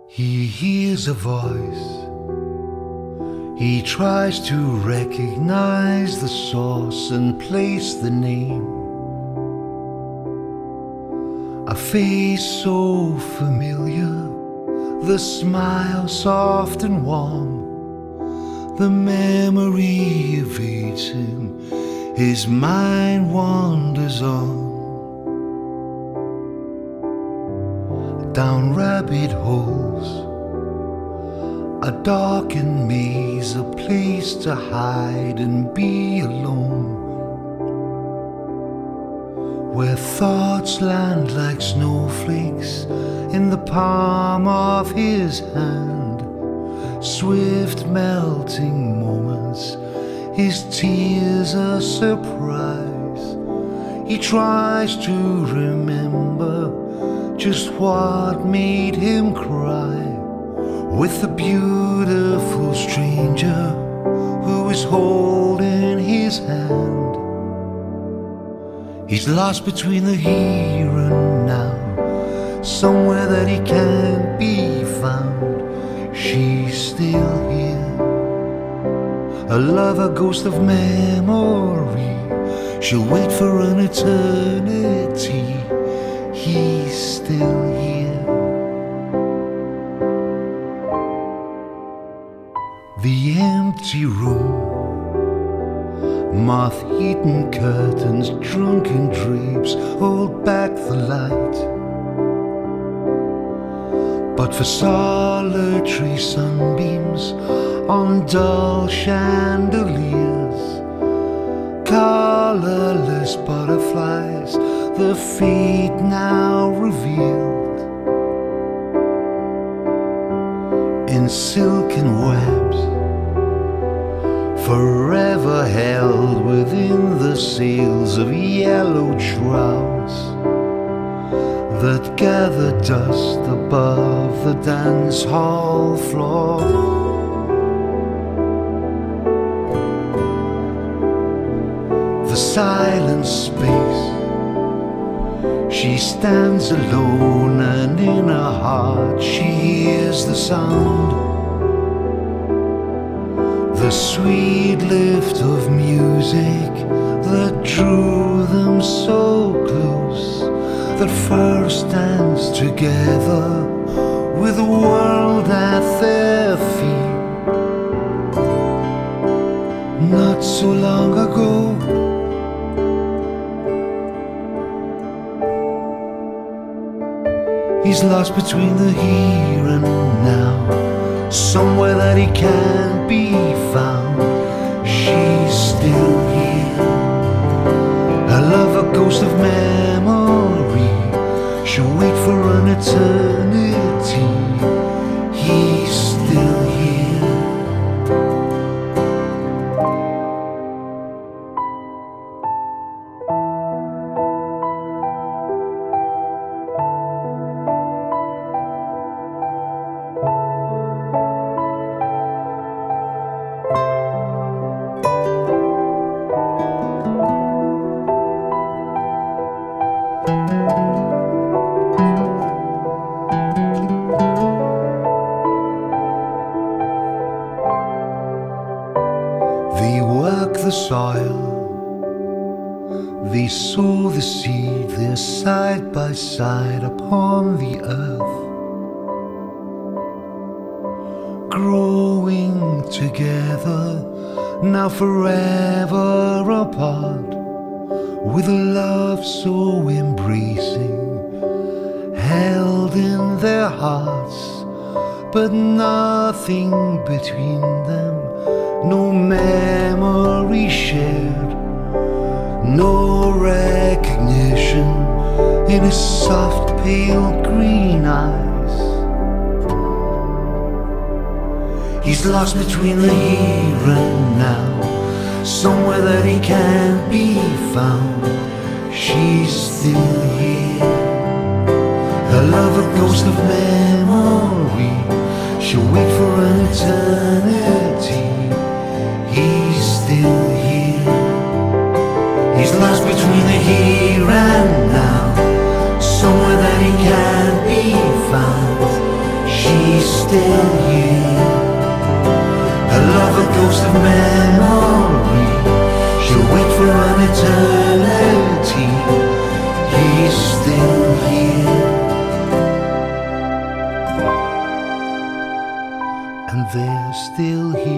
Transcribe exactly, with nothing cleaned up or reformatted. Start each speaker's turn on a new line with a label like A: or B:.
A: He hears a voice. He tries to recognize the source and place the name. A face so familiar, the smile soft and warm. The memory evades him, his mind wanders on. Down rabbit holes, a darkened maze, a place to hide and be alone, where thoughts land like snowflakes in the palm of his hand. Swift melting moments, his tears a surprise. He tries to remember just what made him cry, with the beautiful stranger who is holding his hand. He's lost between the here and now, somewhere that he can't be found. She's still here, a lover, ghost of memory. She'll wait for an eternity. He's still here. The empty room, moth-eaten curtains, drunken drapes hold back the light. But for solitary sunbeams on dull chandeliers, colorless butterflies, the fate now revealed. In silken webs, forever held within the sails of yellow shrouds that gather dust above the dance hall floor. The silent space, she stands alone, and in her heart she hears the sound, the sweet lift of music that drew them so close, that first danced together with the world at their feet. Not so long ago, he's lost between the here and now, somewhere that he can't be found. She's still here, a lover, ghost of memory. She'll wait for an eternity. He's still here. They work the soil, they sow the seed, they're side by side upon the earth, growing together, now forever apart, with a love so embracing, held in their hearts, but nothing between them. No memory shared, no recognition in his soft pale green eyes. He's lost between the here and now, somewhere that he can't be found. She's still here, a lover, ghost of memory. She'll wait for an eternity. He's still here. He's lost between the here and now, somewhere that he can't be found. She He's still here. A lover, ghost of memory. She'll wait for an eternity. He's still here. And they're still here.